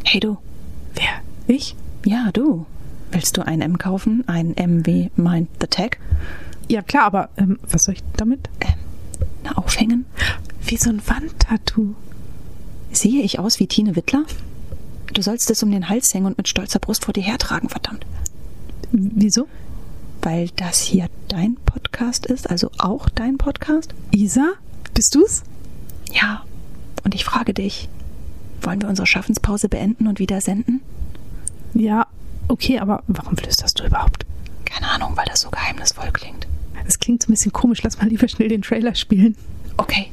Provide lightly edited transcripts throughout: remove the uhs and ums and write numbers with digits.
Hey du. Wer? Ich? Ja, du. Willst du ein M kaufen? Ein M wie Mind the Tech? Ja klar, aber was soll ich damit? Na, aufhängen? Wie so ein Wandtattoo. Sehe ich aus wie Tine Wittler? Du sollst es um den Hals hängen und mit stolzer Brust vor dir hertragen, verdammt. Wieso? Weil das hier dein Podcast ist, also auch dein Podcast? Isa? Bist du's? Ja. Und ich frage dich, wollen wir unsere Schaffenspause beenden und wieder senden? Ja, okay, aber warum flüsterst du überhaupt? Keine Ahnung, weil das so geheimnisvoll klingt. Das klingt so ein bisschen komisch. Lass mal lieber schnell den Trailer spielen. Okay.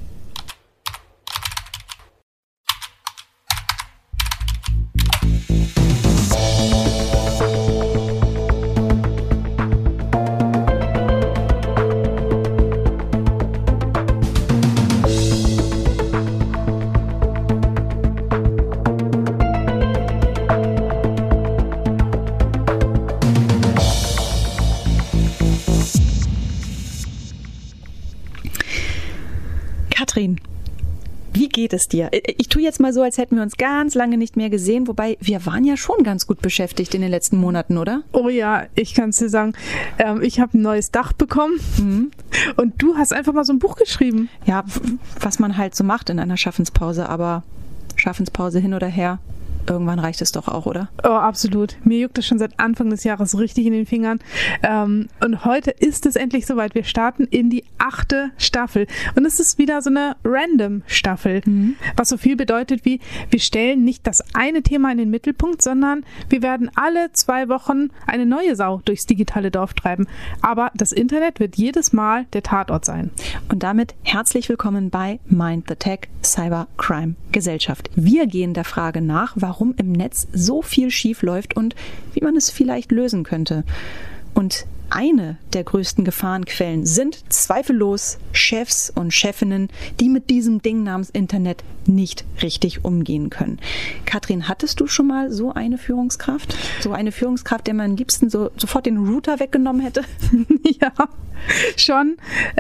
Katrin, wie geht es dir? Ich tue jetzt mal so, als hätten wir uns ganz lange nicht mehr gesehen, wobei wir waren ja schon ganz gut beschäftigt in den letzten Monaten, oder? Oh ja, ich kann es dir sagen. Ich habe ein neues Dach bekommen und du hast einfach mal so ein Buch geschrieben. Ja, was man halt so macht in einer Schaffenspause, aber Schaffenspause hin oder her, irgendwann reicht es doch auch, oder? Oh, absolut. Mir juckt es schon seit Anfang des Jahres richtig in den Fingern. Und heute ist es endlich soweit. Wir starten in die 8. Staffel. Und es ist wieder so eine Random-Staffel. Was so viel bedeutet wie, wir stellen nicht das eine Thema in den Mittelpunkt, sondern wir werden alle 2 Wochen eine neue Sau durchs digitale Dorf treiben. Aber das Internet wird jedes Mal der Tatort sein. Und damit herzlich willkommen bei Mind the Tech Cybercrime Gesellschaft. Wir gehen der Frage nach, warum im Netz so viel schief läuft und wie man es vielleicht lösen könnte. Und eine der größten Gefahrenquellen sind zweifellos Chefs und Chefinnen, die mit diesem Ding namens Internet nicht richtig umgehen können. Katrin, hattest du schon mal so eine Führungskraft? So eine Führungskraft, der man am liebsten sofort den Router weggenommen hätte? Ja, schon.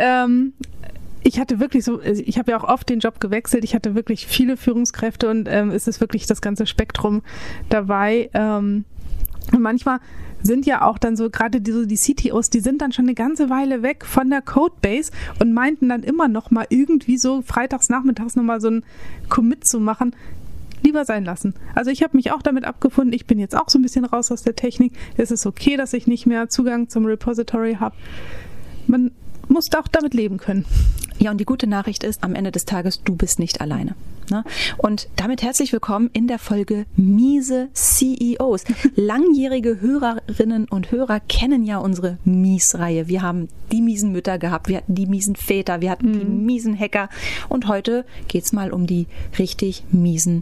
Ich hatte wirklich ich habe ja auch oft den Job gewechselt, ich hatte wirklich viele Führungskräfte und es ist wirklich das ganze Spektrum dabei. Und manchmal sind ja auch dann so, gerade die CTOs, die sind dann schon eine ganze Weile weg von der Codebase und meinten dann immer noch mal irgendwie so freitags nachmittags noch mal so ein Commit zu machen. Lieber sein lassen. Also ich habe mich auch damit abgefunden, ich bin jetzt auch so ein bisschen raus aus der Technik. Es ist okay, dass ich nicht mehr Zugang zum Repository habe. Man muss auch damit leben können. Ja, und die gute Nachricht ist, am Ende des Tages, du bist nicht alleine. Ne? Und damit herzlich willkommen in der Folge Miese CEOs. Langjährige Hörerinnen und Hörer kennen ja unsere Mies-Reihe. Wir haben die miesen Mütter gehabt, wir hatten die miesen Väter, wir hatten die miesen Hacker und heute geht's mal um die richtig miesen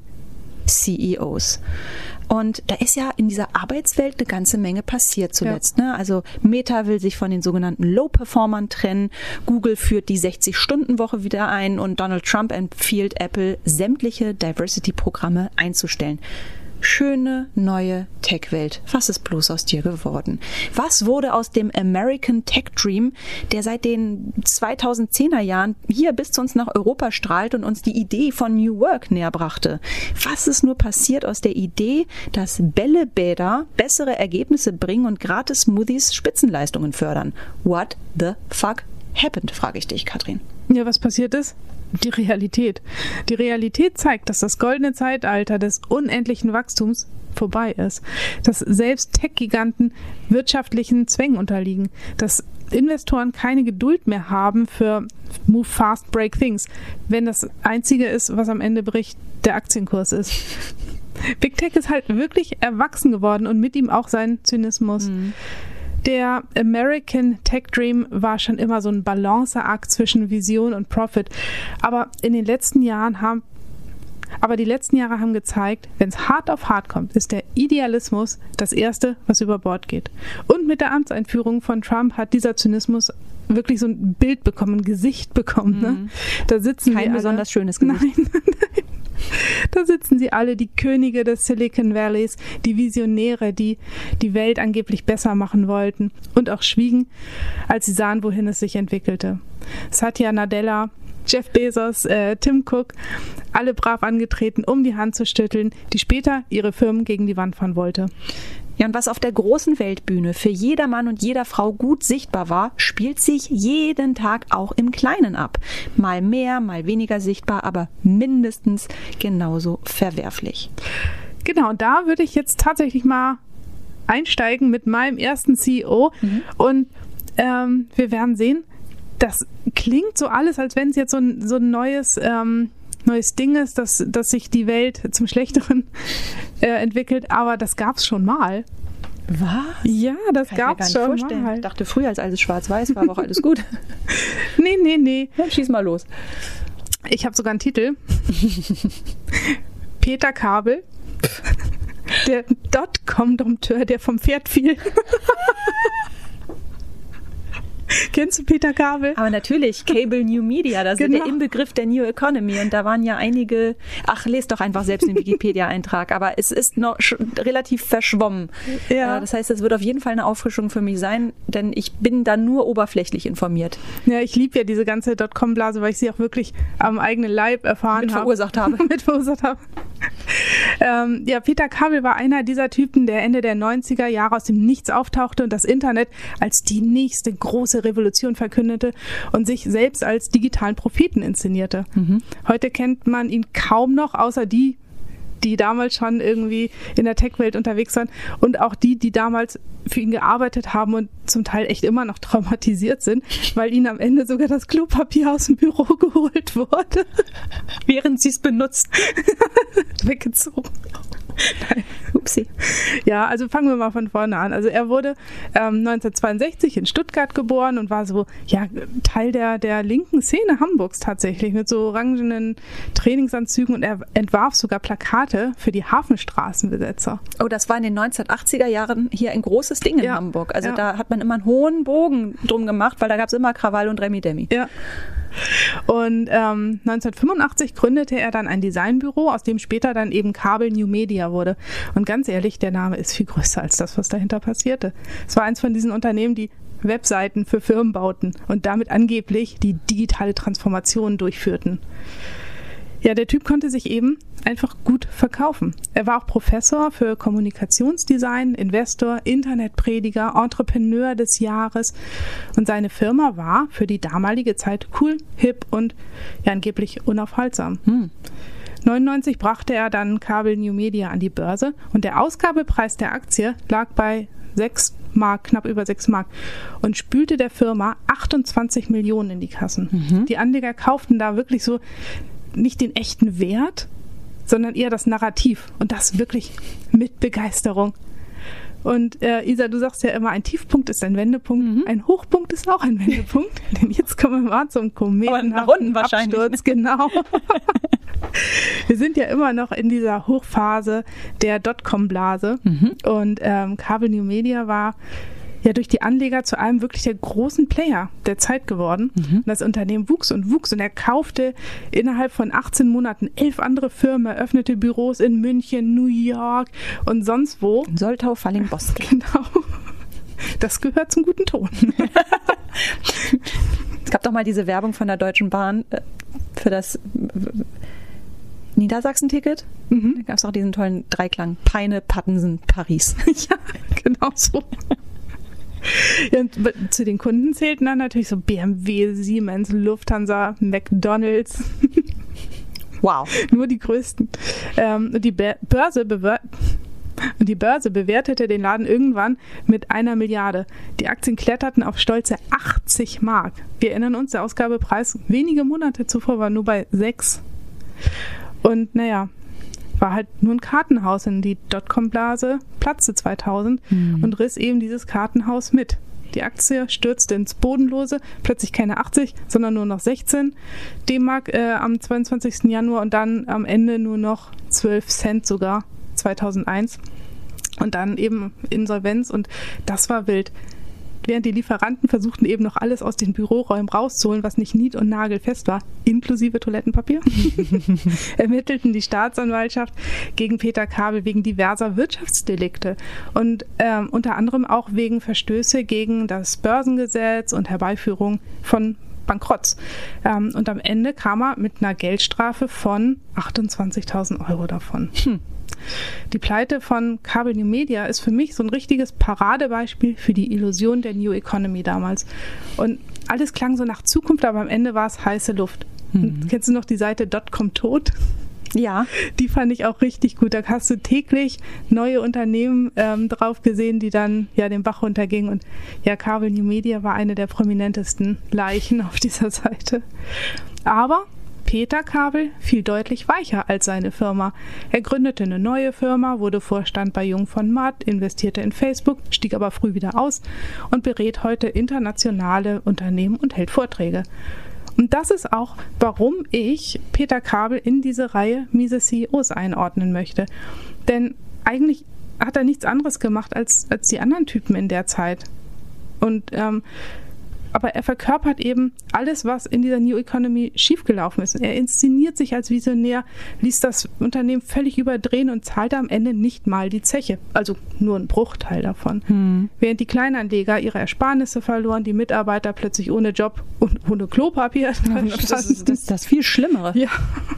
CEOs. Und da ist ja in dieser Arbeitswelt eine ganze Menge passiert zuletzt. Ja. Ne? Also Meta will sich von den sogenannten Low-Performern trennen, Google führt die 60-Stunden-Woche wieder ein und Donald Trump empfiehlt Apple, sämtliche Diversity-Programme einzustellen. Schöne, neue Tech-Welt. Was ist bloß aus dir geworden? Was wurde aus dem American Tech Dream, der seit den 2010er Jahren hier bis zu uns nach Europa strahlt und uns die Idee von New Work näher brachte? Was ist nur passiert aus der Idee, dass Bällebäder bessere Ergebnisse bringen und gratis Smoothies Spitzenleistungen fördern? What the fuck happened, frage ich dich, Katrin. Ja, was passiert ist? Die Realität. Die Realität zeigt, dass das goldene Zeitalter des unendlichen Wachstums vorbei ist. Dass selbst Tech-Giganten wirtschaftlichen Zwängen unterliegen. Dass Investoren keine Geduld mehr haben für Move fast, break things. Wenn das Einzige ist, was am Ende bricht, der Aktienkurs ist. Big Tech ist halt wirklich erwachsen geworden und mit ihm auch sein Zynismus. Der American Tech Dream war schon immer so ein Balanceakt zwischen Vision und Profit. Aber die letzten Jahre haben gezeigt, wenn es hart auf hart kommt, ist der Idealismus das Erste, was über Bord geht. Und mit der Amtseinführung von Trump hat dieser Zynismus wirklich so ein Bild bekommen, ein Gesicht bekommen. Ne? Da sitzen kein besonders schönes Gesicht. Nein. Da sitzen sie alle, die Könige des Silicon Valleys, die Visionäre, die die Welt angeblich besser machen wollten und auch schwiegen, als sie sahen, wohin es sich entwickelte. Satya Nadella Jeff Bezos, Tim Cook, alle brav angetreten, um die Hand zu schütteln, die später ihre Firmen gegen die Wand fahren wollte. Ja, und was auf der großen Weltbühne für jeder Mann und jeder Frau gut sichtbar war, spielt sich jeden Tag auch im Kleinen ab. Mal mehr, mal weniger sichtbar, aber mindestens genauso verwerflich. Genau, und da würde ich jetzt tatsächlich mal einsteigen mit meinem ersten CEO. Und wir werden sehen, das klingt so alles, als wenn es jetzt so ein neues Ding ist, dass sich die Welt zum Schlechteren entwickelt, aber das gab es schon mal. Was? Ja, das gab es schon mal. Ich dachte früher, als alles schwarz-weiß war, war auch alles gut. Nee. Ja, schieß mal los. Ich habe sogar einen Titel. Peter Kabel, der Dotcom-Dompteur, der vom Pferd fiel. Kennst du Peter Kabel? Aber natürlich, Cable New Media, das ist der Inbegriff der New Economy und da waren ja einige, lest doch einfach selbst den Wikipedia-Eintrag, aber es ist noch relativ verschwommen. Ja. Das heißt, es wird auf jeden Fall eine Auffrischung für mich sein, denn ich bin da nur oberflächlich informiert. Ja, ich liebe ja diese ganze Dotcom-Blase, weil ich sie auch wirklich am eigenen Leib erfahren habe. Mit verursacht habe. Ja, Peter Kabel war einer dieser Typen, der Ende der 90er Jahre aus dem Nichts auftauchte und das Internet als die nächste große Revolution verkündete und sich selbst als digitalen Propheten inszenierte. Heute kennt man ihn kaum noch, außer die damals schon irgendwie in der Tech-Welt unterwegs waren und auch die damals für ihn gearbeitet haben und zum Teil echt immer noch traumatisiert sind, weil ihnen am Ende sogar das Klopapier aus dem Büro geholt wurde. Während sie es benutzt. Weggezogen. Upsi. Ja, also fangen wir mal von vorne an. Also er wurde 1962 in Stuttgart geboren und war so Teil der linken Szene Hamburgs tatsächlich mit so orangenen Trainingsanzügen und er entwarf sogar Plakate für die Hafenstraßenbesetzer. Oh, das war in den 1980er Jahren hier ein großes Ding in Hamburg. Also da hat man immer einen hohen Bogen drum gemacht, weil da gab es immer Krawall und Remi-Demi. Ja. Und 1985 gründete er dann ein Designbüro, aus dem später dann eben Kabel New Media wurde. Und ganz ehrlich, der Name ist viel größer als das, was dahinter passierte. Es war eins von diesen Unternehmen, die Webseiten für Firmen bauten und damit angeblich die digitale Transformation durchführten. Ja, der Typ konnte sich eben einfach gut verkaufen. Er war auch Professor für Kommunikationsdesign, Investor, Internetprediger, Entrepreneur des Jahres und seine Firma war für die damalige Zeit cool, hip und angeblich unaufhaltsam. 1999 brachte er dann Kabel New Media an die Börse und der Ausgabepreis der Aktie lag bei 6 Mark, knapp über 6 Mark und spülte der Firma 28 Millionen in die Kassen. Die Anleger kauften da wirklich so nicht den echten Wert, sondern eher das Narrativ und das wirklich mit Begeisterung. Und Isa, du sagst ja immer, ein Tiefpunkt ist ein Wendepunkt, ein Hochpunkt ist auch ein Wendepunkt, denn jetzt kommen wir mal zum kometenhaften Absturz. Genau. Wir sind ja immer noch in dieser Hochphase der Dotcom-Blase und Kabel New Media war durch die Anleger zu einem wirklich der großen Player der Zeit geworden. Und das Unternehmen wuchs und er kaufte innerhalb von 18 Monaten 11 andere Firmen, eröffnete Büros in München, New York und sonst wo. Soltau, Falling, Boston. Genau. Das gehört zum guten Ton. Es gab doch mal diese Werbung von der Deutschen Bahn für das Niedersachsen-Ticket. Da gab es auch diesen tollen Dreiklang. Peine, Pattensen, Paris. Ja, genau so. Ja, und zu den Kunden zählten dann natürlich so BMW, Siemens, Lufthansa, McDonald's. Wow. Nur die größten. Und die Börse bewertete den Laden irgendwann mit 1 Milliarde. Die Aktien kletterten auf stolze 80 Mark. Wir erinnern uns, der Ausgabepreis wenige Monate zuvor war nur bei 6. Und war halt nur ein Kartenhaus in die Dotcom-Blase, platzte 2000 und riss eben dieses Kartenhaus mit. Die Aktie stürzte ins Bodenlose, plötzlich keine 80, sondern nur noch 16 D-Mark am 22. Januar und dann am Ende nur noch 12 Cent sogar, 2001. Und dann eben Insolvenz und das war wild. Während die Lieferanten versuchten eben noch alles aus den Büroräumen rauszuholen, was nicht nied- und nagelfest war, inklusive Toilettenpapier, ermittelten die Staatsanwaltschaft gegen Peter Kabel wegen diverser Wirtschaftsdelikte und unter anderem auch wegen Verstöße gegen das Börsengesetz und Herbeiführung von Bankrotts. Und am Ende kam er mit einer Geldstrafe von 28.000 Euro davon. Die Pleite von Kabel New Media ist für mich so ein richtiges Paradebeispiel für die Illusion der New Economy damals. Und alles klang so nach Zukunft, aber am Ende war es heiße Luft. Kennst du noch die Seite .com tot? Ja. Die fand ich auch richtig gut. Da hast du täglich neue Unternehmen drauf gesehen, die dann ja den Bach runtergingen. Und ja, Kabel New Media war eine der prominentesten Leichen auf dieser Seite. Aber Peter Kabel fiel deutlich weicher als seine Firma. Er gründete eine neue Firma, wurde Vorstand bei Jung von Matt, investierte in Facebook, stieg aber früh wieder aus und berät heute internationale Unternehmen und hält Vorträge. Und das ist auch, warum ich Peter Kabel in diese Reihe miese CEOs einordnen möchte. Denn eigentlich hat er nichts anderes gemacht als die anderen Typen in der Zeit. Und aber er verkörpert eben alles, was in dieser New Economy schiefgelaufen ist. Er inszeniert sich als Visionär, ließ das Unternehmen völlig überdrehen und zahlte am Ende nicht mal die Zeche. Also nur ein Bruchteil davon. Während die Kleinanleger ihre Ersparnisse verloren, die Mitarbeiter plötzlich ohne Job und ohne Klopapier. Das ist das viel Schlimmere. Ja.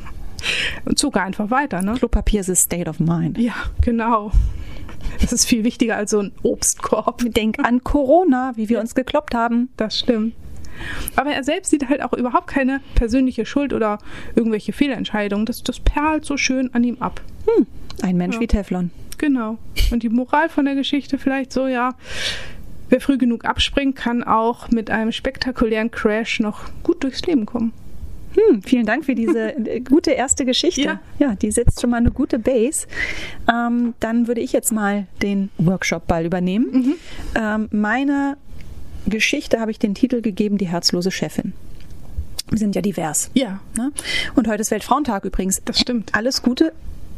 Und sogar einfach weiter, ne? Klopapier ist a state of mind. Ja, genau. Das ist viel wichtiger als so ein Obstkorb. Denk an Corona, wie wir uns gekloppt haben. Das stimmt. Aber er selbst sieht halt auch überhaupt keine persönliche Schuld oder irgendwelche Fehlentscheidungen. Das perlt so schön an ihm ab. Ein Mensch wie Teflon. Genau. Und die Moral von der Geschichte vielleicht so, ja, wer früh genug abspringt, kann auch mit einem spektakulären Crash noch gut durchs Leben kommen. Vielen Dank für diese gute erste Geschichte. Ja, die setzt schon mal eine gute Base. Dann würde ich jetzt mal den Workshop-Ball übernehmen. Meine Geschichte habe ich den Titel gegeben, die herzlose Chefin. Wir sind ja divers. Ja. Ne? Und heute ist Weltfrauentag übrigens. Das stimmt. Alles Gute.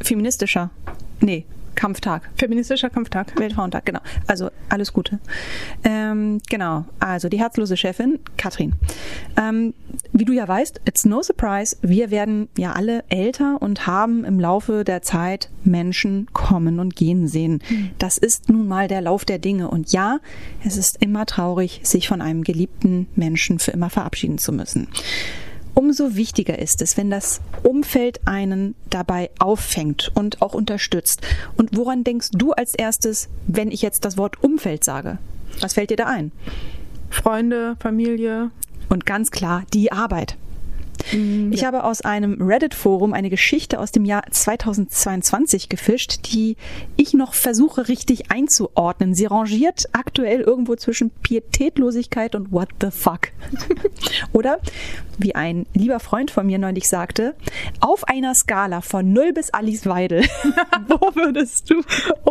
Kampftag. Feministischer Kampftag. Weltfrauentag, genau. Also alles Gute. Genau, also die herzlose Chefin, Katrin. Wie du ja weißt, it's no surprise, wir werden ja alle älter und haben im Laufe der Zeit Menschen kommen und gehen sehen. Das ist nun mal der Lauf der Dinge. Und ja, es ist immer traurig, sich von einem geliebten Menschen für immer verabschieden zu müssen. Umso wichtiger ist es, wenn das Umfeld einen dabei auffängt und auch unterstützt. Und woran denkst du als erstes, wenn ich jetzt das Wort Umfeld sage? Was fällt dir da ein? Freunde, Familie. Und ganz klar die Arbeit. Ich habe aus einem Reddit-Forum eine Geschichte aus dem Jahr 2022 gefischt, die ich noch versuche richtig einzuordnen. Sie rangiert aktuell irgendwo zwischen Pietätlosigkeit und what the fuck. Oder, wie ein lieber Freund von mir neulich sagte, auf einer Skala von 0 bis Alice Weidel, wo würdest du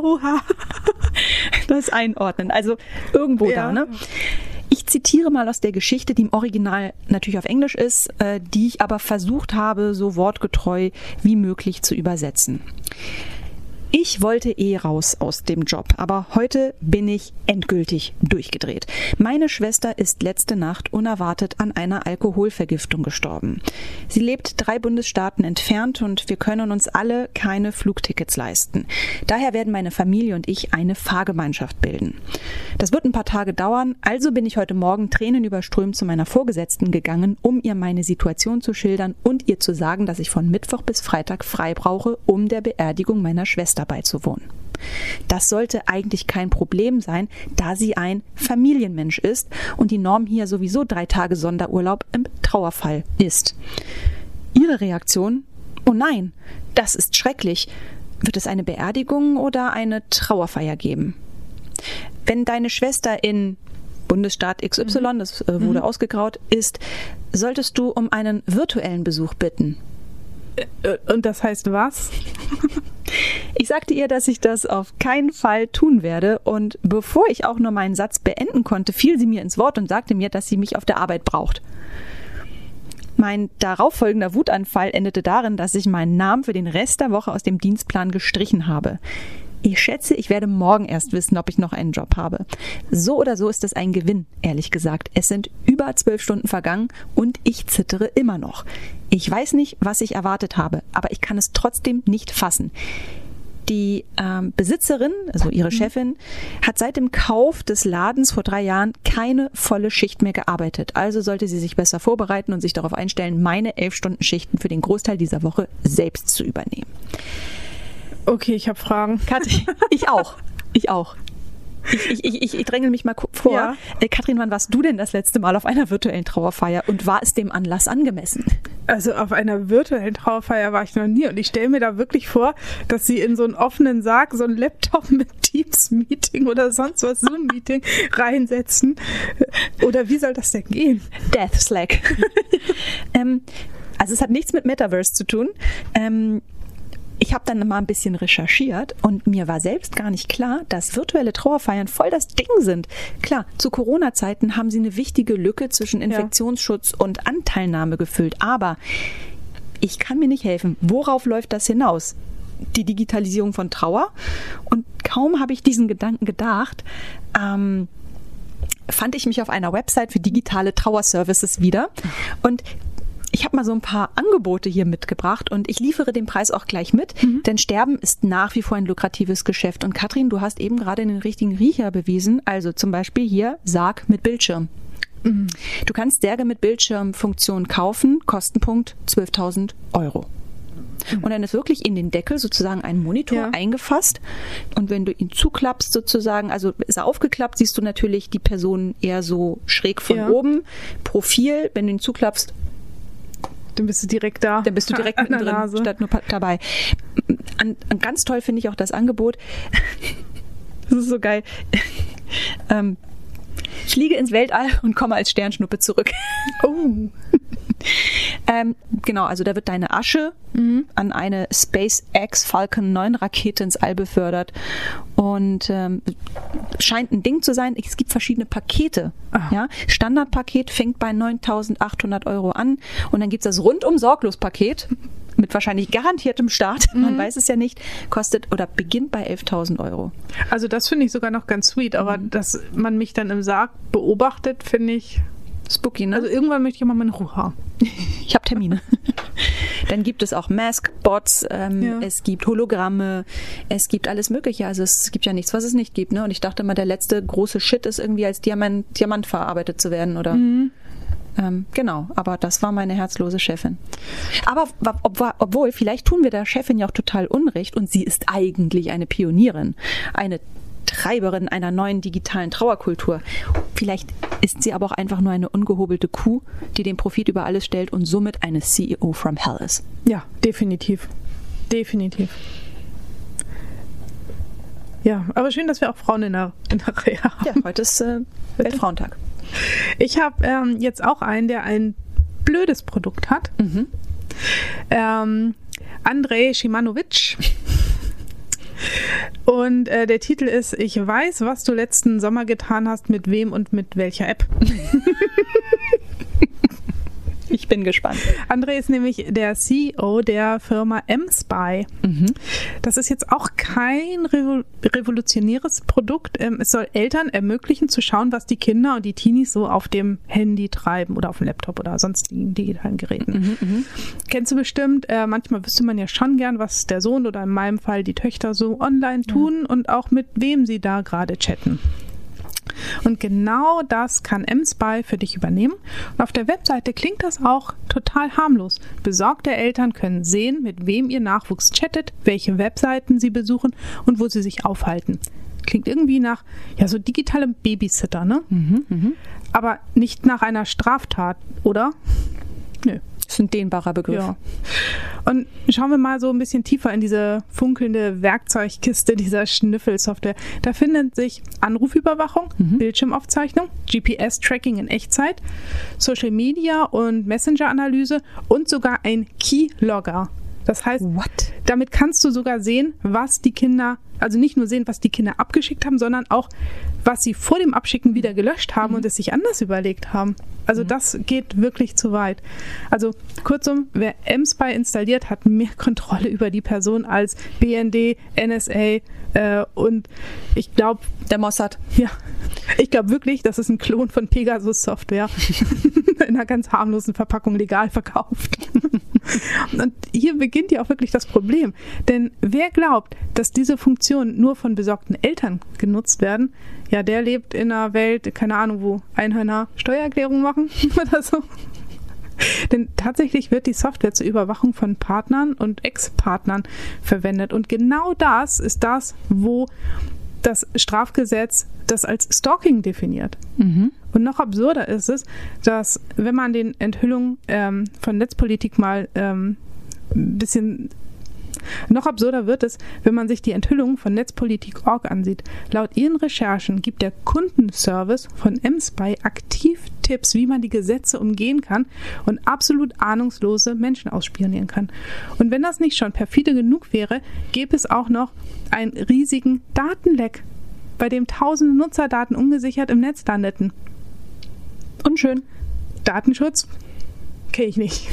das einordnen? Also irgendwo da, ne? Ich zitiere mal aus der Geschichte, die im Original natürlich auf Englisch ist, die ich aber versucht habe, so wortgetreu wie möglich zu übersetzen. Ich wollte raus aus dem Job, aber heute bin ich endgültig durchgedreht. Meine Schwester ist letzte Nacht unerwartet an einer Alkoholvergiftung gestorben. Sie lebt 3 Bundesstaaten entfernt und wir können uns alle keine Flugtickets leisten. Daher werden meine Familie und ich eine Fahrgemeinschaft bilden. Das wird ein paar Tage dauern, also bin ich heute Morgen tränenüberströmt zu meiner Vorgesetzten gegangen, um ihr meine Situation zu schildern und ihr zu sagen, dass ich von Mittwoch bis Freitag frei brauche, um der Beerdigung meiner Schwester beizuwohnen. Das sollte eigentlich kein Problem sein, da sie ein Familienmensch ist und die Norm hier sowieso 3 Tage Sonderurlaub im Trauerfall ist. Ihre Reaktion? Oh nein, das ist schrecklich. Wird es eine Beerdigung oder eine Trauerfeier geben? Wenn deine Schwester in Bundesstaat XY, das wurde ausgegraut, ist, solltest du um einen virtuellen Besuch bitten. Und das heißt was? Ich sagte ihr, dass ich das auf keinen Fall tun werde und bevor ich auch nur meinen Satz beenden konnte, fiel sie mir ins Wort und sagte mir, dass sie mich auf der Arbeit braucht. Mein darauffolgender Wutanfall endete darin, dass ich meinen Namen für den Rest der Woche aus dem Dienstplan gestrichen habe. Ich schätze, ich werde morgen erst wissen, ob ich noch einen Job habe. So oder so ist es ein Gewinn, ehrlich gesagt. Es sind über 12 Stunden vergangen und ich zittere immer noch. Ich weiß nicht, was ich erwartet habe, aber ich kann es trotzdem nicht fassen. Die Besitzerin, also ihre Chefin, hat seit dem Kauf des Ladens vor 3 Jahren keine volle Schicht mehr gearbeitet. Also sollte sie sich besser vorbereiten und sich darauf einstellen, meine 11-Stunden-Schichten für den Großteil dieser Woche selbst zu übernehmen. Okay, ich habe Fragen. Kathi, ich auch. Ich dränge mich mal vor. Ja. Katrin, wann warst du denn das letzte Mal auf einer virtuellen Trauerfeier und war es dem Anlass angemessen? Also auf einer virtuellen Trauerfeier war ich noch nie und ich stelle mir da wirklich vor, dass sie in so einen offenen Sarg so einen Laptop mit Teams-Meeting oder sonst was, Zoom-Meeting reinsetzen. Oder wie soll das denn gehen? Death Slack. Also es hat nichts mit Metaverse zu tun. Ich habe dann mal ein bisschen recherchiert und mir war selbst gar nicht klar, dass virtuelle Trauerfeiern voll das Ding sind. Klar, zu Corona-Zeiten haben sie eine wichtige Lücke zwischen Infektionsschutz und Anteilnahme gefüllt. Aber ich kann mir nicht helfen. Worauf läuft das hinaus? Die Digitalisierung von Trauer. Und kaum habe ich diesen Gedanken gedacht, fand ich mich auf einer Website für digitale Trauerservices wieder. Und ich habe mal so ein paar Angebote hier mitgebracht und ich liefere den Preis auch gleich mit, denn Sterben ist nach wie vor ein lukratives Geschäft. Und Katrin, du hast eben gerade den richtigen Riecher bewiesen, also zum Beispiel hier Sarg mit Bildschirm. Du kannst Särge mit Bildschirmfunktion kaufen, Kostenpunkt 12.000 €. Und dann ist wirklich in den Deckel sozusagen ein Monitor eingefasst. Und wenn du ihn zuklappst sozusagen, also ist er aufgeklappt, siehst du natürlich die Person eher so schräg von oben. Profil, wenn du ihn zuklappst, dann bist du direkt da. Dann bist du direkt mittendrin, statt nur dabei. Ganz toll finde ich auch das Angebot. Das ist so geil. Ich fliege ins Weltall und komme als Sternschnuppe zurück. Oh. Genau, also da wird deine Asche an eine SpaceX Falcon 9 Rakete ins All befördert und scheint ein Ding zu sein. Es gibt verschiedene Pakete. Ja? Standardpaket fängt bei 9.800 € an und dann gibt es das Rundum-Sorglos-Paket mit wahrscheinlich garantiertem Start, man weiß es ja nicht, kostet oder beginnt bei 11.000 €. Also das finde ich sogar noch ganz sweet, aber dass man mich dann im Sarg beobachtet, finde ich spooky, ne? Also irgendwann möchte ich mal meine Ruhe haben. Ich habe Termine. Dann gibt es auch Mask-Bots, es gibt Hologramme, es gibt alles Mögliche. Also es gibt ja nichts, was es nicht gibt. Ne? Und ich dachte mal, der letzte große Shit ist irgendwie als Diamant verarbeitet zu werden. Oder genau, aber das war meine herzlose Chefin. Aber obwohl, vielleicht tun wir der Chefin ja auch total Unrecht und sie ist eigentlich eine Pionierin, eine Treiberin einer neuen digitalen Trauerkultur. Vielleicht ist sie aber auch einfach nur eine ungehobelte Kuh, die den Profit über alles stellt und somit eine CEO from hell ist. Ja, definitiv. Definitiv. Ja, aber schön, dass wir auch Frauen in der Reihe haben. Ja, heute ist Weltfrauentag. Ich habe jetzt auch einen, der ein blödes Produkt hat. Andrej Šimanović. Und der Titel ist: Ich weiß, was du letzten Sommer getan hast, mit wem und mit welcher App. Ich bin gespannt. Andrej ist nämlich der CEO der Firma mSpy. Das ist jetzt auch kein revolutionäres Produkt. Es soll Eltern ermöglichen zu schauen, was die Kinder und die Teenies so auf dem Handy treiben oder auf dem Laptop oder sonstigen digitalen Geräten. Kennst du bestimmt, manchmal wüsste man ja schon gern, was der Sohn oder in meinem Fall die Töchter so online tun und auch mit wem sie da gerade chatten. Und genau das kann mSpy für dich übernehmen. Und auf der Webseite klingt das auch total harmlos. Besorgte Eltern können sehen, mit wem ihr Nachwuchs chattet, welche Webseiten sie besuchen und wo sie sich aufhalten. Klingt irgendwie nach, ja, so digitalem Babysitter, ne? Aber nicht nach einer Straftat, oder? Nö. Das ist ein dehnbarer Begriff. Ja. Und schauen wir mal so ein bisschen tiefer in diese funkelnde Werkzeugkiste dieser Schnüffelsoftware. Da findet sich Anrufüberwachung, Bildschirmaufzeichnung, GPS-Tracking in Echtzeit, Social Media und Messenger-Analyse und sogar ein Keylogger. Das heißt, damit kannst du sogar sehen, was die Kinder, also nicht nur sehen, was die Kinder abgeschickt haben, sondern auch, was sie vor dem Abschicken wieder gelöscht haben und es sich anders überlegt haben. Also das geht wirklich zu weit. Also kurzum, wer mSpy installiert, hat mehr Kontrolle über die Person als BND, NSA und ich glaube... Der Mossad. Ja, ich glaube wirklich, das ist ein Klon von Pegasus Software in einer ganz harmlosen Verpackung legal verkauft. Und hier beginnt ja auch wirklich das Problem. Denn wer glaubt, dass diese Funktionen nur von besorgten Eltern genutzt werden, ja, der lebt in einer Welt, keine Ahnung, wo Einhörner Steuererklärung machen oder so. Denn tatsächlich wird die Software zur Überwachung von Partnern und Ex-Partnern verwendet. Und genau das ist das, wo das Strafgesetz das als Stalking definiert. Mhm. Und noch absurder ist es, dass, wenn man den Enthüllungen von Netzpolitik mal ein bisschen... Noch absurder wird es, wenn man sich die Enthüllungen von Netzpolitik.org ansieht. Laut ihren Recherchen gibt der Kundenservice von mSpy aktiv Tipps, wie man die Gesetze umgehen kann und absolut ahnungslose Menschen ausspionieren kann. Und wenn das nicht schon perfide genug wäre, gäbe es auch noch einen riesigen Datenleck, bei dem tausende Nutzerdaten ungesichert im Netz landeten. Unschön. Datenschutz? Kenne ich nicht.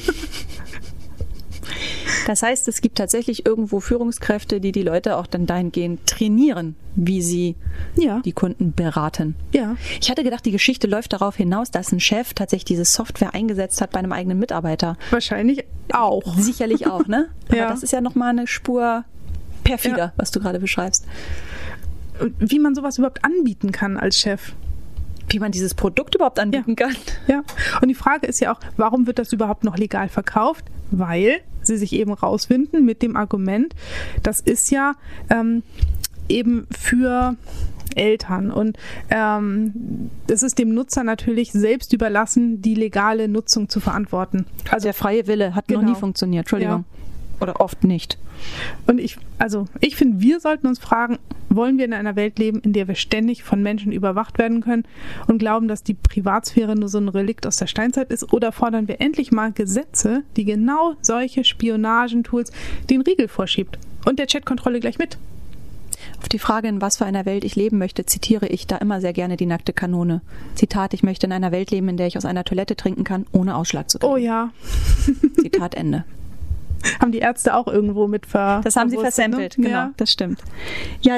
Das heißt, es gibt tatsächlich irgendwo Führungskräfte, die Leute auch dann dahingehend trainieren, wie sie die Kunden beraten. Ja. Ich hatte gedacht, die Geschichte läuft darauf hinaus, dass ein Chef tatsächlich diese Software eingesetzt hat bei einem eigenen Mitarbeiter. Wahrscheinlich auch. Sicherlich auch, ne? Aber ja. Das ist ja nochmal eine Spur perfider, was du gerade beschreibst. Wie man sowas überhaupt anbieten kann als Chef. Wie man dieses Produkt überhaupt anbieten kann. Ja, und die Frage ist ja auch, warum wird das überhaupt noch legal verkauft? Weil sie sich eben rauswinden mit dem Argument, das ist ja eben für Eltern und es ist dem Nutzer natürlich selbst überlassen, die legale Nutzung zu verantworten. Also der freie Wille hat noch nie funktioniert, Entschuldigung. Ja. Oder oft nicht. Und ich finde, wir sollten uns fragen, wollen wir in einer Welt leben, in der wir ständig von Menschen überwacht werden können und glauben, dass die Privatsphäre nur so ein Relikt aus der Steinzeit ist? Oder fordern wir endlich mal Gesetze, die genau solche Spionagentools den Riegel vorschiebt? Und der Chatkontrolle gleich mit. Auf die Frage, in was für einer Welt ich leben möchte, zitiere ich da immer sehr gerne die nackte Kanone. Zitat, ich möchte in einer Welt leben, in der ich aus einer Toilette trinken kann, ohne Ausschlag zu kriegen. Oh ja. Zitat Ende. Haben die Ärzte auch irgendwo mit Das haben sie versampelt, ne? Genau, ja. Das stimmt. Ja,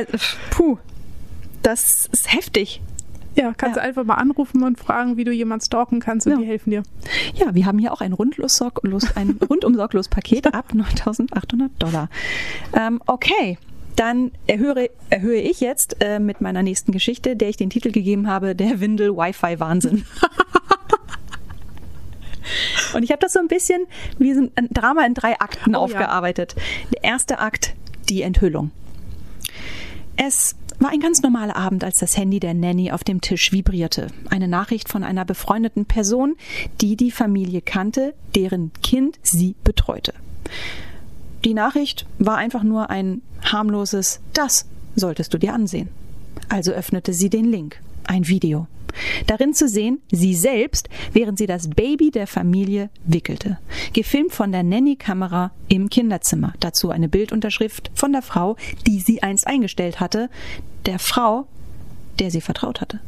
das ist heftig. Ja, kannst du einfach mal anrufen und fragen, wie du jemanden stalken kannst und die helfen dir. Ja, wir haben hier auch ein rundum sorglos Paket ab $9.800. Okay, dann erhöhe ich jetzt mit meiner nächsten Geschichte, der ich den Titel gegeben habe, der Windel-Wi-Fi-Wahnsinn. Und ich habe das so ein bisschen wie ein Drama in 3 Akten aufgearbeitet. Ja. Der erste Akt, die Enthüllung. Es war ein ganz normaler Abend, als das Handy der Nanny auf dem Tisch vibrierte. Eine Nachricht von einer befreundeten Person, die die Familie kannte, deren Kind sie betreute. Die Nachricht war einfach nur ein harmloses „Das solltest du dir ansehen". Also öffnete sie den Link. Ein Video. Darin zu sehen, sie selbst, während sie das Baby der Familie wickelte. Gefilmt von der Nanny-Kamera im Kinderzimmer. Dazu eine Bildunterschrift von der Frau, die sie einst eingestellt hatte. Der Frau, der sie vertraut hatte.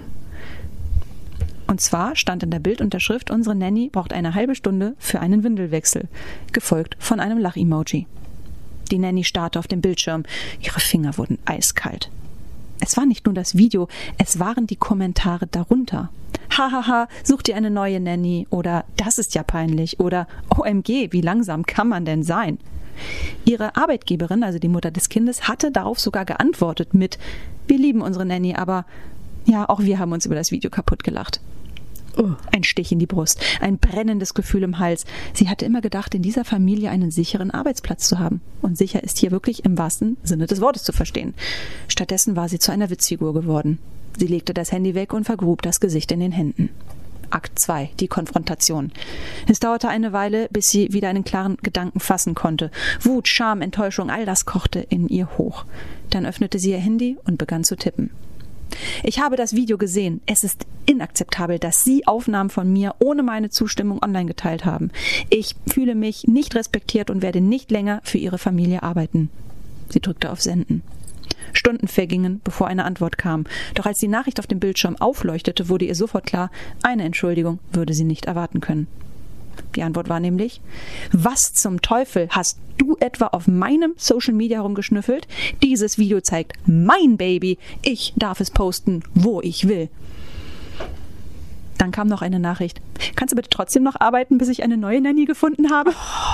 Und zwar stand in der Bildunterschrift, unsere Nanny braucht eine halbe Stunde für einen Windelwechsel. Gefolgt von einem Lach-Emoji. Die Nanny starrte auf den Bildschirm. Ihre Finger wurden eiskalt. Es war nicht nur das Video, es waren die Kommentare darunter. Hahaha, such dir eine neue Nanny oder das ist ja peinlich oder OMG, wie langsam kann man denn sein? Ihre Arbeitgeberin, also die Mutter des Kindes, hatte darauf sogar geantwortet mit: Wir lieben unsere Nanny, aber ja, auch wir haben uns über das Video kaputt gelacht. Ein Stich in die Brust, ein brennendes Gefühl im Hals. Sie hatte immer gedacht, in dieser Familie einen sicheren Arbeitsplatz zu haben. Und sicher ist hier wirklich im wahrsten Sinne des Wortes zu verstehen. Stattdessen war sie zu einer Witzfigur geworden. Sie legte das Handy weg und vergrub das Gesicht in den Händen. Akt 2, die Konfrontation. Es dauerte eine Weile, bis sie wieder einen klaren Gedanken fassen konnte. Wut, Scham, Enttäuschung, all das kochte in ihr hoch. Dann öffnete sie ihr Handy und begann zu tippen. Ich habe das Video gesehen. Es ist inakzeptabel, dass Sie Aufnahmen von mir ohne meine Zustimmung online geteilt haben. Ich fühle mich nicht respektiert und werde nicht länger für Ihre Familie arbeiten. Sie drückte auf Senden. Stunden vergingen, bevor eine Antwort kam. Doch als die Nachricht auf dem Bildschirm aufleuchtete, wurde ihr sofort klar, eine Entschuldigung würde sie nicht erwarten können. Die Antwort war nämlich: Was zum Teufel, hast du etwa auf meinem Social Media rumgeschnüffelt? Dieses Video zeigt mein Baby. Ich darf es posten, wo ich will. Dann kam noch eine Nachricht. Kannst du bitte trotzdem noch arbeiten, bis ich eine neue Nanny gefunden habe?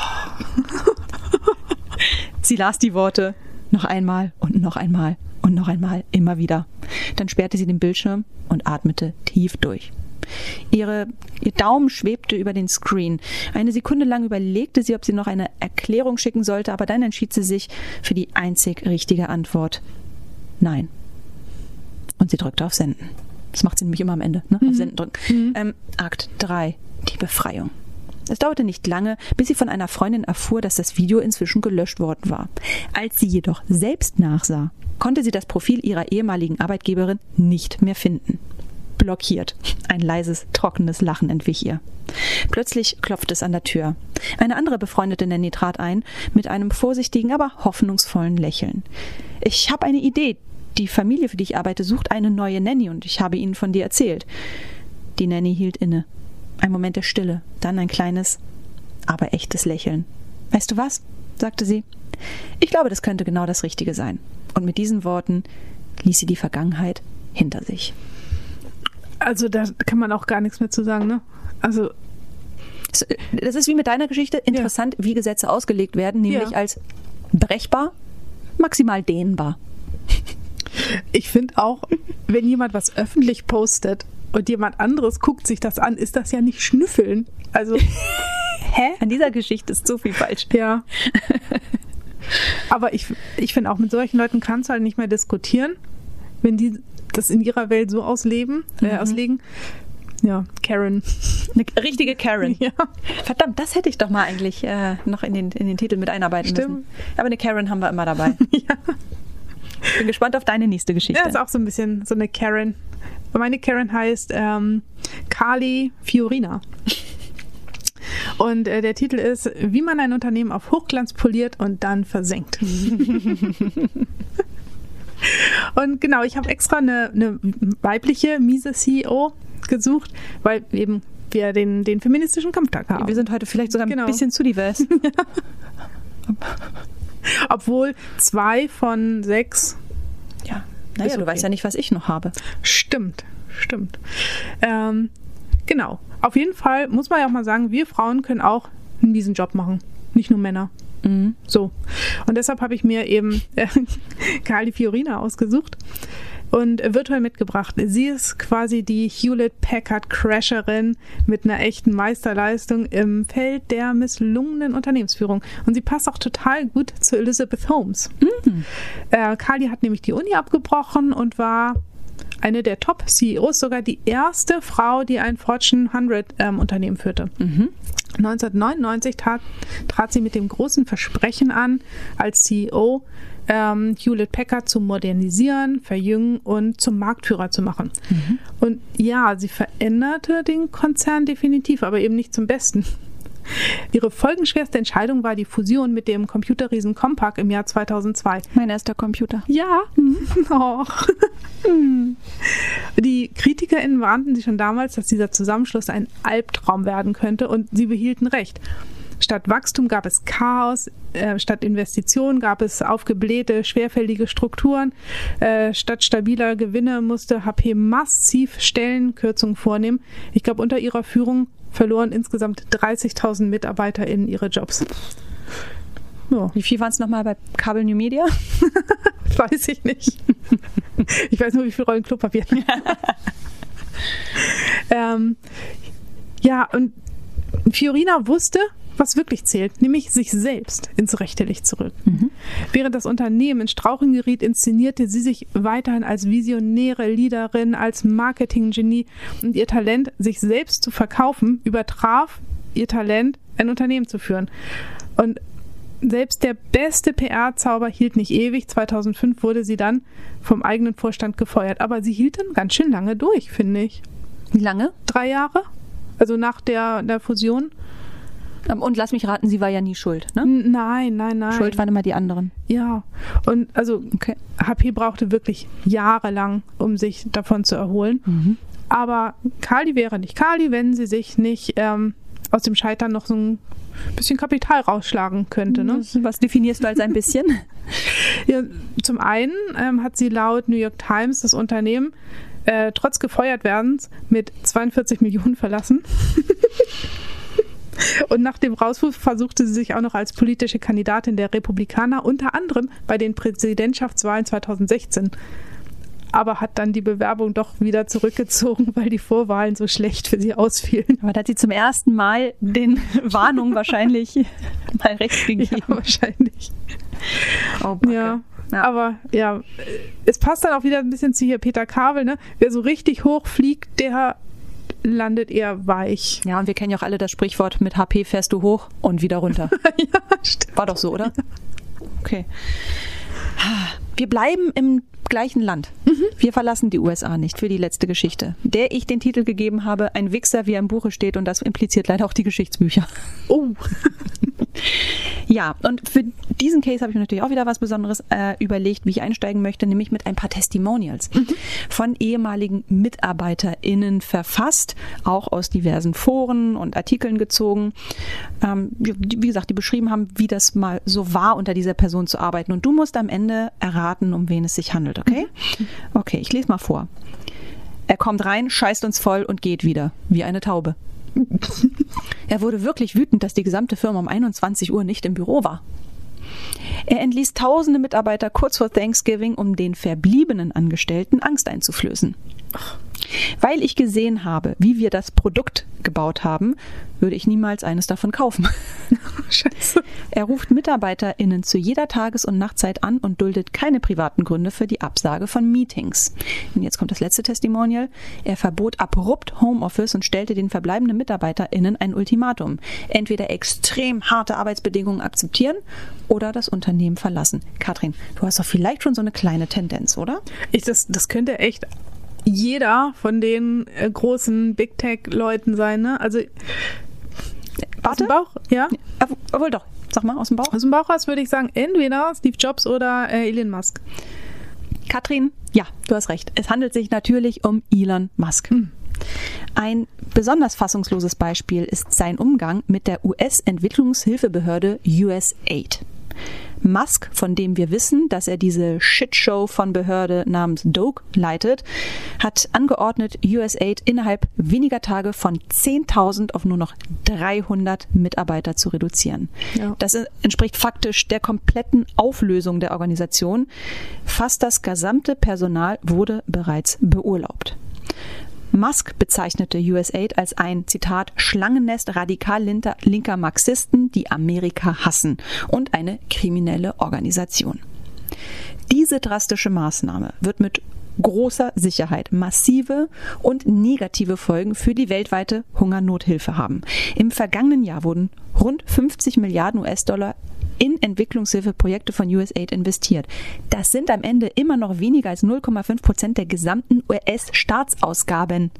Sie las die Worte noch einmal und noch einmal und noch einmal, immer wieder. Dann sperrte sie den Bildschirm und atmete tief durch. Ihr Daumen schwebte über den Screen. Eine Sekunde lang überlegte sie, ob sie noch eine Erklärung schicken sollte, aber dann entschied sie sich für die einzig richtige Antwort. Nein. Und sie drückte auf Senden. Das macht sie nämlich immer am Ende, ne? Auf Senden drücken. Akt 3, die Befreiung. Es dauerte nicht lange, bis sie von einer Freundin erfuhr, dass das Video inzwischen gelöscht worden war. Als sie jedoch selbst nachsah, konnte sie das Profil ihrer ehemaligen Arbeitgeberin nicht mehr finden. Blockiert. Ein leises, trockenes Lachen entwich ihr. Plötzlich klopfte es an der Tür. Eine andere befreundete Nanny trat ein, mit einem vorsichtigen, aber hoffnungsvollen Lächeln. Ich habe eine Idee. Die Familie, für die ich arbeite, sucht eine neue Nanny und ich habe ihnen von dir erzählt. Die Nanny hielt inne. Ein Moment der Stille, dann ein kleines, aber echtes Lächeln. Weißt du was? Sagte sie. Ich glaube, das könnte genau das Richtige sein. Und mit diesen Worten ließ sie die Vergangenheit hinter sich. Also da kann man auch gar nichts mehr zu sagen, ne? Also das ist wie mit deiner Geschichte interessant, wie Gesetze ausgelegt werden, nämlich als brechbar, maximal dehnbar. Ich finde auch, wenn jemand was öffentlich postet und jemand anderes guckt sich das an, ist das ja nicht Schnüffeln. Also, hä? An dieser Geschichte ist so viel falsch. Ja. Aber ich finde auch, mit solchen Leuten kannst du halt nicht mehr diskutieren, wenn die das in ihrer Welt so auslegen. Ja, Karen. Eine richtige Karen. Ja. Verdammt, das hätte ich doch mal eigentlich noch in den Titel mit einarbeiten müssen. Aber eine Karen haben wir immer dabei. Ja. Bin gespannt auf deine nächste Geschichte. Ja, ist auch so ein bisschen so eine Karen. Meine Karen heißt Carly Fiorina. Und der Titel ist, wie man ein Unternehmen auf Hochglanz poliert und dann versenkt. Und genau, ich habe extra eine weibliche, miese CEO gesucht, weil eben wir den feministischen Kampftag haben. Wir sind heute vielleicht sogar ein bisschen zu divers. Ja. Obwohl 2 von 6. Ja, naja, du weißt ja nicht, was ich noch habe. Stimmt. Genau. Auf jeden Fall muss man ja auch mal sagen, wir Frauen können auch einen miesen Job machen. Nicht nur Männer. Mhm. So. Und deshalb habe ich mir eben Carly Fiorina ausgesucht und virtuell mitgebracht. Sie ist quasi die Hewlett-Packard-Crasherin mit einer echten Meisterleistung im Feld der misslungenen Unternehmensführung. Und sie passt auch total gut zu Elizabeth Holmes. Mhm. Carly hat nämlich die Uni abgebrochen und war eine der Top-CEOs, sogar die erste Frau, die ein Fortune 100 Unternehmen führte. Mhm. 1999 trat sie mit dem großen Versprechen an, als CEO Hewlett-Packard zu modernisieren, verjüngen und zum Marktführer zu machen. Mhm. Und ja, sie veränderte den Konzern definitiv, aber eben nicht zum Besten. Ihre folgenschwerste Entscheidung war die Fusion mit dem Computerriesen Compaq im Jahr 2002. Mein erster Computer. Ja. Och. Die KritikerInnen warnten sie schon damals, dass dieser Zusammenschluss ein Albtraum werden könnte, und sie behielten recht. Statt Wachstum gab es Chaos, statt Investitionen gab es aufgeblähte, schwerfällige Strukturen, statt stabiler Gewinne musste HP massiv Stellenkürzungen vornehmen. Ich glaube, unter ihrer Führung verloren insgesamt 30.000 MitarbeiterInnen ihre Jobs. Ja. Wie viel waren es nochmal bei Kabel New Media? Weiß ich nicht. Ich weiß nur, wie viel Rollen Klopapier. Ja, und Fiorina wusste, was wirklich zählt, nämlich sich selbst ins rechte Licht zu rücken. Mhm. Während das Unternehmen in Straucheln geriet, inszenierte sie sich weiterhin als visionäre Leaderin, als Marketinggenie, und ihr Talent, sich selbst zu verkaufen, übertraf ihr Talent, ein Unternehmen zu führen. Und selbst der beste PR-Zauber hielt nicht ewig. 2005 wurde sie dann vom eigenen Vorstand gefeuert. Aber sie hielt dann ganz schön lange durch, finde ich. Wie lange? 3 Jahre. Also nach der Fusion. Und lass mich raten, sie war ja nie schuld, ne? Nein. Schuld waren immer die anderen. Ja, und also HP brauchte wirklich jahrelang, um sich davon zu erholen. Mhm. Aber Carly wäre nicht Carly, wenn sie sich nicht aus dem Scheitern noch so ein bisschen Kapital rausschlagen könnte. Ne? Was definierst du als ein bisschen? Ja, zum einen hat sie laut New York Times das Unternehmen trotz Gefeuertwerdens mit 42 Millionen verlassen. Und nach dem Rauswurf versuchte sie sich auch noch als politische Kandidatin der Republikaner, unter anderem bei den Präsidentschaftswahlen 2016. Aber hat dann die Bewerbung doch wieder zurückgezogen, weil die Vorwahlen so schlecht für sie ausfielen. Aber da hat sie zum ersten Mal den Warnungen wahrscheinlich mal recht gegeben. Ja, wahrscheinlich. Oh, Backe. Ja. Aber ja, es passt dann auch wieder ein bisschen zu hier Peter Kavel, ne? Wer so richtig hoch fliegt, der landet eher weich. Ja, und wir kennen ja auch alle das Sprichwort, mit HP fährst du hoch und wieder runter. Ja, stimmt. War doch so, oder? Ja. Okay. Wir bleiben im gleichen Land. Wir verlassen die USA nicht für die letzte Geschichte, der ich den Titel gegeben habe, ein Wichser, wie er im Buche steht, und das impliziert leider auch die Geschichtsbücher. Oh. Ja, und für diesen Case habe ich mir natürlich auch wieder was Besonderes überlegt, wie ich einsteigen möchte, nämlich mit ein paar Testimonials von ehemaligen MitarbeiterInnen verfasst, auch aus diversen Foren und Artikeln gezogen. Wie gesagt, die beschrieben haben, wie das mal so war, unter dieser Person zu arbeiten. Und du musst am Ende erraten, um wen es sich handelt, okay? Okay, ich lese mal vor. Er kommt rein, scheißt uns voll und geht wieder, wie eine Taube. Er wurde wirklich wütend, dass die gesamte Firma um 21 Uhr nicht im Büro war. Er entließ tausende Mitarbeiter kurz vor Thanksgiving, um den verbliebenen Angestellten Angst einzuflößen. Weil ich gesehen habe, wie wir das Produkt gebaut haben, würde ich niemals eines davon kaufen. Scheiße. Er ruft MitarbeiterInnen zu jeder Tages- und Nachtzeit an und duldet keine privaten Gründe für die Absage von Meetings. Und jetzt kommt das letzte Testimonial. Er verbot abrupt Homeoffice und stellte den verbleibenden MitarbeiterInnen ein Ultimatum. Entweder extrem harte Arbeitsbedingungen akzeptieren oder das Unternehmen verlassen. Katrin, du hast doch vielleicht schon so eine kleine Tendenz, oder? Das könnte echt jeder von den großen Big Tech-Leuten sein, ne? Also aus dem Bauch, ja? Obwohl doch, sag mal, aus dem Bauch. Aus dem Bauch aus würde ich sagen, entweder Steve Jobs oder Elon Musk. Katrin, ja, du hast recht. Es handelt sich natürlich um Elon Musk. Ein besonders fassungsloses Beispiel ist sein Umgang mit der US-Entwicklungshilfebehörde USAID. Musk, von dem wir wissen, dass er diese Shitshow von Behörde namens DOGE leitet, hat angeordnet, USAID innerhalb weniger Tage von 10.000 auf nur noch 300 Mitarbeiter zu reduzieren. Ja. Das entspricht faktisch der kompletten Auflösung der Organisation. Fast das gesamte Personal wurde bereits beurlaubt. Musk bezeichnete USAID als ein, Zitat, Schlangennest radikal linker Marxisten, die Amerika hassen und eine kriminelle Organisation. Diese drastische Maßnahme wird mit großer Sicherheit massive und negative Folgen für die weltweite Hungernothilfe haben. Im vergangenen Jahr wurden rund 50 Milliarden US-Dollar in Entwicklungshilfeprojekte von USAID investiert. Das sind am Ende immer noch weniger als 0,5% der gesamten US-Staatsausgaben.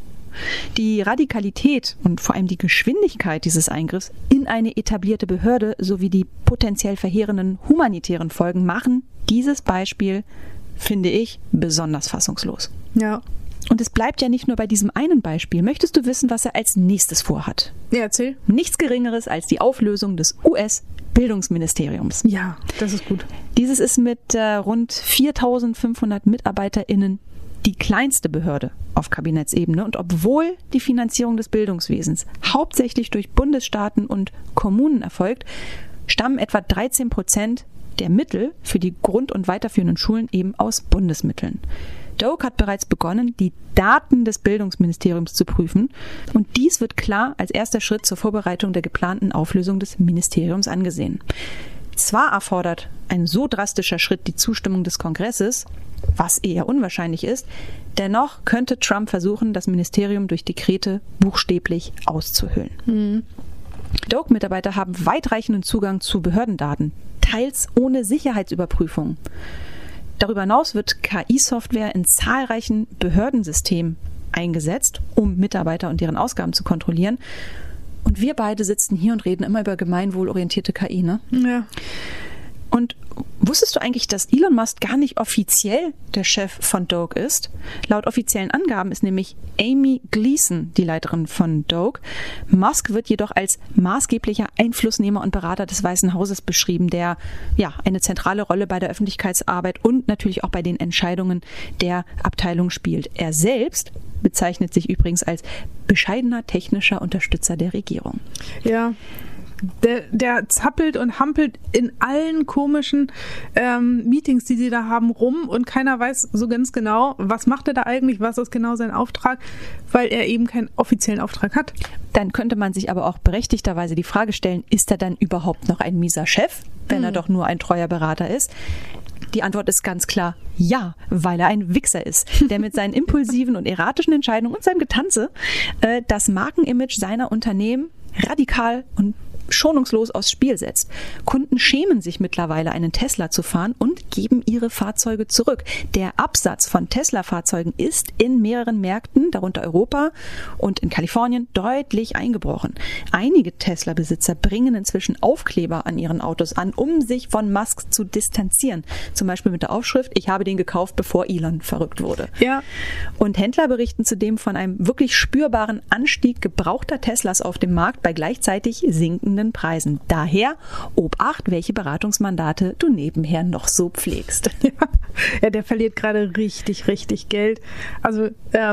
Die Radikalität und vor allem die Geschwindigkeit dieses Eingriffs in eine etablierte Behörde sowie die potenziell verheerenden humanitären Folgen machen dieses Beispiel, finde ich, besonders fassungslos. Ja. Und es bleibt ja nicht nur bei diesem einen Beispiel. Möchtest du wissen, was er als nächstes vorhat? Ja, erzähl. Nichts Geringeres als die Auflösung des US-Bildungsministeriums. Ja, das ist gut. Dieses ist mit rund 4.500 MitarbeiterInnen die kleinste Behörde auf Kabinettsebene. Und obwohl die Finanzierung des Bildungswesens hauptsächlich durch Bundesstaaten und Kommunen erfolgt, stammen etwa 13% der Mittel für die Grund- und weiterführenden Schulen eben aus Bundesmitteln. DOGE hat bereits begonnen, die Daten des Bildungsministeriums zu prüfen, und dies wird klar als erster Schritt zur Vorbereitung der geplanten Auflösung des Ministeriums angesehen. Zwar erfordert ein so drastischer Schritt die Zustimmung des Kongresses, was eher unwahrscheinlich ist, dennoch könnte Trump versuchen, das Ministerium durch Dekrete buchstäblich auszuhöhlen. DOGE-Mitarbeiter haben weitreichenden Zugang zu Behördendaten, teils ohne Sicherheitsüberprüfung. Darüber hinaus wird KI-Software in zahlreichen Behördensystemen eingesetzt, um Mitarbeiter und deren Ausgaben zu kontrollieren. Und wir beide sitzen hier und reden immer über gemeinwohlorientierte KI, ne? Ja. Und Wusstest du eigentlich, dass Elon Musk gar nicht offiziell der Chef von Doge ist? Laut offiziellen Angaben ist nämlich Amy Gleason die Leiterin von Doge. Musk wird jedoch als maßgeblicher Einflussnehmer und Berater des Weißen Hauses beschrieben, der eine zentrale Rolle bei der Öffentlichkeitsarbeit und natürlich auch bei den Entscheidungen der Abteilung spielt. Er selbst bezeichnet sich übrigens als bescheidener technischer Unterstützer der Regierung. Ja. Der zappelt und hampelt in allen komischen Meetings, die sie da haben, rum und keiner weiß so ganz genau, was macht er da eigentlich, was ist genau sein Auftrag, weil er eben keinen offiziellen Auftrag hat. Dann könnte man sich aber auch berechtigterweise die Frage stellen, ist er dann überhaupt noch ein mieser Chef, wenn er doch nur ein treuer Berater ist? Die Antwort ist ganz klar ja, weil er ein Wichser ist, der mit seinen impulsiven und erratischen Entscheidungen und seinem Getanze das Markenimage seiner Unternehmen radikal und schonungslos aufs Spiel setzt. Kunden schämen sich mittlerweile, einen Tesla zu fahren und geben ihre Fahrzeuge zurück. Der Absatz von Tesla-Fahrzeugen ist in mehreren Märkten, darunter Europa und in Kalifornien, deutlich eingebrochen. Einige Tesla-Besitzer bringen inzwischen Aufkleber an ihren Autos an, um sich von Musk zu distanzieren. Zum Beispiel mit der Aufschrift, ich habe den gekauft, bevor Elon verrückt wurde. Ja. Und Händler berichten zudem von einem wirklich spürbaren Anstieg gebrauchter Teslas auf dem Markt bei gleichzeitig sinkenden Preisen. Daher Obacht, welche Beratungsmandate du nebenher noch so pflegst. Ja, der verliert gerade richtig, richtig Geld. Also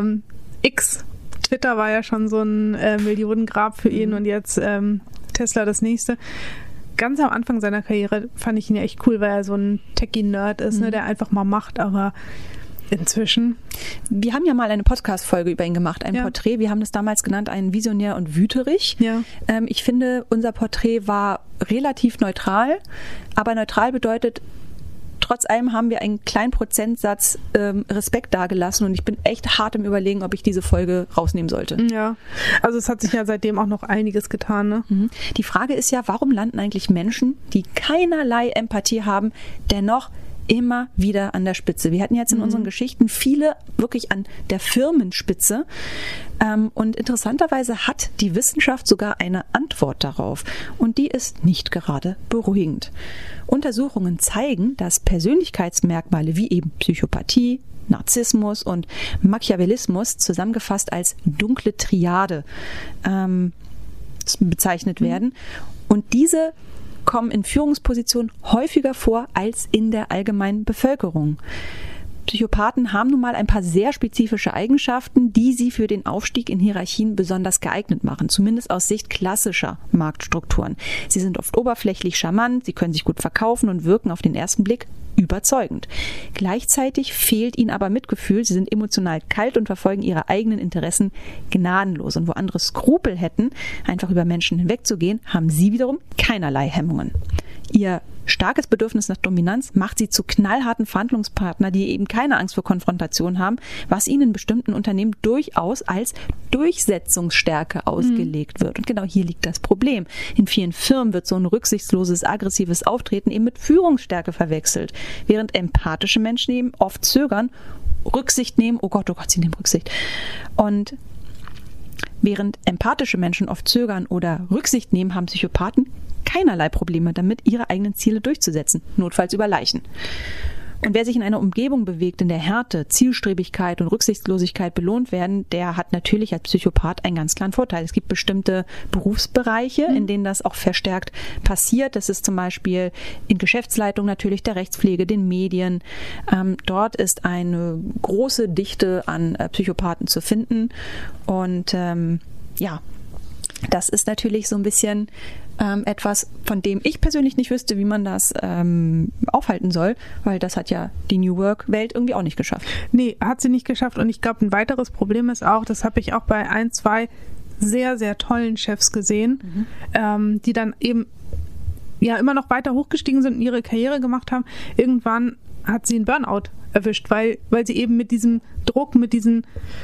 Twitter war ja schon so ein Millionengrab für ihn und jetzt Tesla das nächste. Ganz am Anfang seiner Karriere fand ich ihn ja echt cool, weil er so ein Techie-Nerd ist, der einfach mal macht, aber inzwischen. Wir haben ja mal eine Podcast-Folge über ihn gemacht, ein Porträt. Wir haben das damals genannt, ein Visionär und Wüterich. Ja. Ich finde, unser Porträt war relativ neutral, aber neutral bedeutet, trotz allem haben wir einen kleinen Prozentsatz Respekt dagelassen und ich bin echt hart im Überlegen, ob ich diese Folge rausnehmen sollte. Ja, also es hat sich ja seitdem auch noch einiges getan. Ne? Die Frage ist ja, warum landen eigentlich Menschen, die keinerlei Empathie haben, dennoch immer wieder an der Spitze. Wir hatten jetzt in unseren Geschichten viele wirklich an der Firmenspitze. Und interessanterweise hat die Wissenschaft sogar eine Antwort darauf. Und die ist nicht gerade beruhigend. Untersuchungen zeigen, dass Persönlichkeitsmerkmale wie eben Psychopathie, Narzissmus und Machiavellismus zusammengefasst als dunkle Triade bezeichnet werden. Und diese kommen in Führungspositionen häufiger vor als in der allgemeinen Bevölkerung. Psychopathen haben nun mal ein paar sehr spezifische Eigenschaften, die sie für den Aufstieg in Hierarchien besonders geeignet machen, zumindest aus Sicht klassischer Marktstrukturen. Sie sind oft oberflächlich charmant, sie können sich gut verkaufen und wirken auf den ersten Blick überzeugend. Gleichzeitig fehlt ihnen aber Mitgefühl, sie sind emotional kalt und verfolgen ihre eigenen Interessen gnadenlos. Und wo andere Skrupel hätten, einfach über Menschen hinwegzugehen, haben sie wiederum keinerlei Hemmungen. Ihr starkes Bedürfnis nach Dominanz macht sie zu knallharten Verhandlungspartner, die eben keine Angst vor Konfrontation haben, was ihnen in bestimmten Unternehmen durchaus als Durchsetzungsstärke ausgelegt wird. Und genau hier liegt das Problem. In vielen Firmen wird so ein rücksichtsloses, aggressives Auftreten eben mit Führungsstärke verwechselt, während empathische Menschen eben oft zögern, Rücksicht nehmen, oh Gott, sie nehmen Rücksicht. Und während empathische Menschen oft zögern oder Rücksicht nehmen, haben Psychopathen keinerlei Probleme damit, ihre eigenen Ziele durchzusetzen, notfalls über Leichen. Und wer sich in einer Umgebung bewegt, in der Härte, Zielstrebigkeit und Rücksichtslosigkeit belohnt werden, der hat natürlich als Psychopath einen ganz klaren Vorteil. Es gibt bestimmte Berufsbereiche, in denen das auch verstärkt passiert. Das ist zum Beispiel in Geschäftsleitung natürlich der Rechtspflege, den Medien. Dort ist eine große Dichte an Psychopathen zu finden. Und das ist natürlich so ein bisschen etwas, von dem ich persönlich nicht wüsste, wie man das aufhalten soll, weil das hat ja die New Work-Welt irgendwie auch nicht geschafft. Nee, hat sie nicht geschafft und ich glaube, ein weiteres Problem ist auch, das habe ich auch bei 1, 2 sehr, sehr tollen Chefs gesehen, die dann eben ja immer noch weiter hochgestiegen sind und ihre Karriere gemacht haben. Irgendwann hat sie einen Burnout erwischt, weil sie eben mit diesem Druck, mit diesen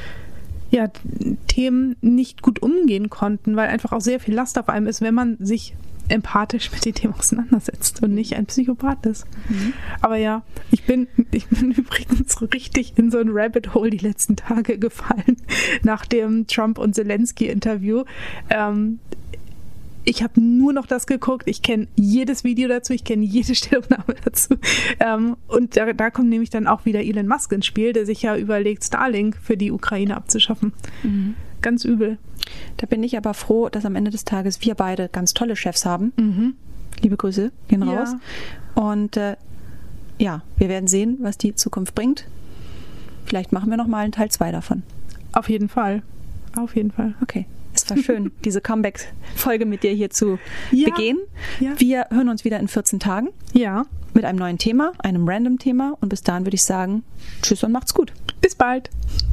Themen nicht gut umgehen konnten, weil einfach auch sehr viel Last auf einem ist, wenn man sich empathisch mit den Themen auseinandersetzt und nicht ein Psychopath ist. Aber ja, ich bin übrigens richtig in so ein Rabbit Hole die letzten Tage gefallen nach dem Trump- und Zelensky-Interview. ich habe nur noch das geguckt. Ich kenne jedes Video dazu, ich kenne jede Stellungnahme dazu. Und da kommt nämlich dann auch wieder Elon Musk ins Spiel, der sich ja überlegt, Starlink für die Ukraine abzuschaffen. Mhm. Ganz übel. Da bin ich aber froh, dass am Ende des Tages wir beide ganz tolle Chefs haben. Mhm. Liebe Grüße, gehen raus. Und wir werden sehen, was die Zukunft bringt. Vielleicht machen wir noch mal einen Teil 2 davon. Auf jeden Fall. Auf jeden Fall. Okay. Es war schön, diese Comeback-Folge mit dir hier zu begehen. Ja. Wir hören uns wieder in 14 Tagen. Ja. Mit einem neuen Thema, einem Random-Thema. Und bis dahin würde ich sagen, tschüss und macht's gut. Bis bald.